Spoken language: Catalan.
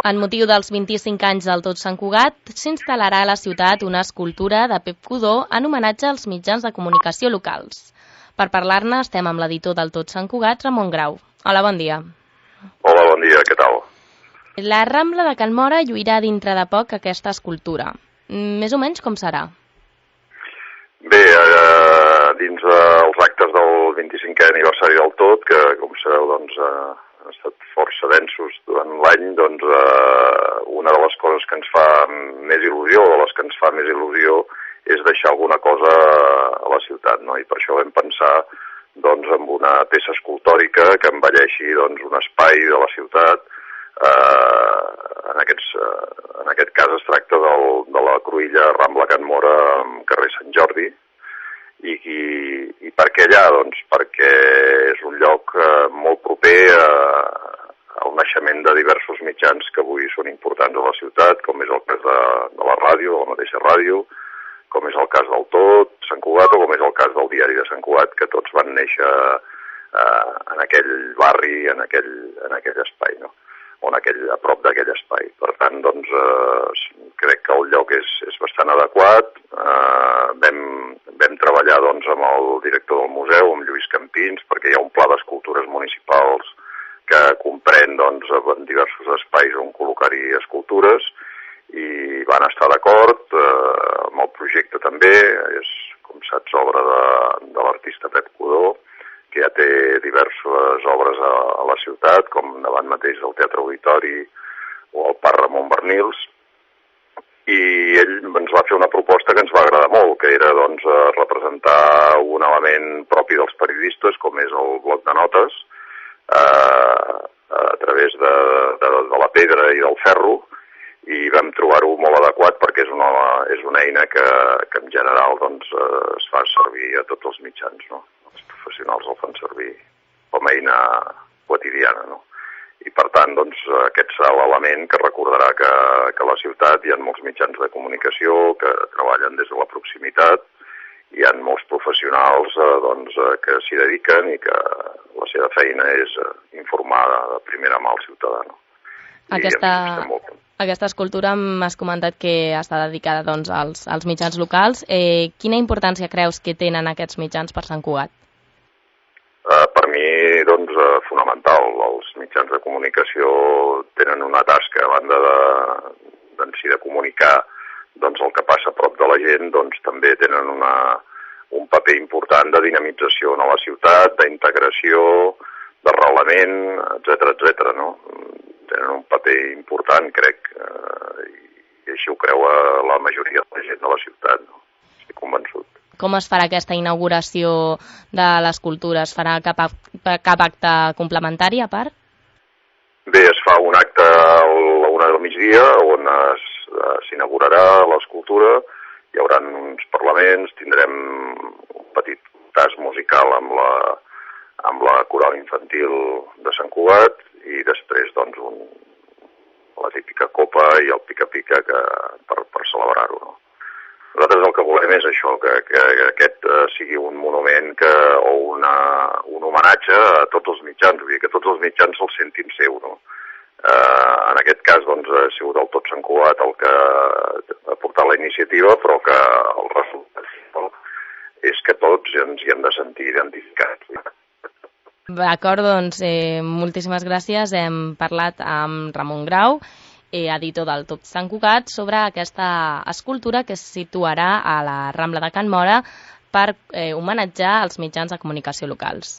En motiu dels 25 anys del Tot Sant Cugat, s'instal·larà a la ciutat una escultura de Pep Codó en homenatge als mitjans de comunicació locals. Per parlar-ne estem amb l'editor del Tot Sant Cugat, Ramon Grau. Hola, bon dia. Hola, bon dia, què tal? La Rambla de Can Móra lluirà dintre de poc aquesta escultura. Més o menys com serà? Bé, dins dels actes del 25è aniversari del Tot, que com sabeu doncs, han estat força densos durant l'any, doncs una de les coses que ens fa més il·lusió, de les que ens fa més il·lusió, és deixar alguna cosa a la ciutat, no? I per això vam pensar doncs, en una peça escultòrica que embelleixi doncs, un espai de la ciutat. En aquest cas es tracta de la cruïlla Rambla Can Móra amb carrer Sant Jordi. I per què allà? Doncs perquè és un lloc molt proper al naixement de diversos mitjans que avui són importants a la ciutat, com és el cas de la ràdio, de la mateixa ràdio, com és el cas del Tot, Sant Cugat, o com és el cas del diari de Sant Cugat, que tots van néixer en aquell barri, en aquell espai, no? A prop d'aquell espai. Per tant, doncs, crec que el lloc és bastant adequat. Vam treballar doncs, amb el director del museu, amb Lluís Campins, perquè hi ha un pla d'escultures municipals que comprèn doncs, diversos espais on col·locar-hi escultures, i van estar d'acord amb el projecte també. És, com saps, obra de l'artista Pep Codó, que ja té diverses obres a la ciutat, com davant mateix del Teatre Auditori o el Parc Ramon Bernils, i ell ens va fer una proposta que ens va agradar molt, que era doncs, representar un element propi dels periodistes, com és el bloc de notes, a través de la pedra i del ferro, i vam trobar-ho molt adequat perquè és una eina que en general doncs, es fa servir a tots els mitjans, no? Els professionals el fan servir com a eina quotidiana, no? I per tant, doncs, aquest serà l'element que recordarà que a la ciutat hi ha molts mitjans de comunicació que treballen des de la proximitat, hi ha molts professionals doncs, que s'hi dediquen i que la seva feina és informar de primera mà al ciutadà, no? Aquesta escultura m'has comentat que està dedicada doncs, als mitjans locals. Quina importància creus que tenen aquests mitjans per Sant Cugat? Per mi, doncs, fonamental. Els mitjans de comunicació tenen una tasca, a banda de comunicar doncs, el que passa a prop de la gent, doncs, també tenen un paper important de dinamització a la ciutat, d'integració, d'arrelament, etcètera, no? Tenen un paper important, crec, i així ho creu la majoria de la gent de la ciutat, no? Estic convençut. Com es farà aquesta inauguració de l'escultura? Es farà cap acte complementari a part? Bé, es fa un acte a la 1 del migdia on s'inaugurarà l'escultura, hi haurà uns parlaments, tindrem un petit tas musical amb la coral infantil de Sant Cugat i després doncs, la típica copa i el pica-pica per celebrar-ho, no? Nosaltres el que volem és això, que aquest sigui un monument o un homenatge a tots els mitjans, vull dir que tots els mitjans se'l sentin seu, no? En aquest cas doncs, ha sigut el Tot Sant Cugat el que ha portat la iniciativa, però que el resultat és que tots ens hi hem de sentir identificats. D'acord, doncs, moltíssimes gràcies. Hem parlat amb Ramon Grau, editor del Tot Sant Cugat, sobre aquesta escultura que es situarà a la Rambla de Can Móra per homenatjar els mitjans de comunicació locals.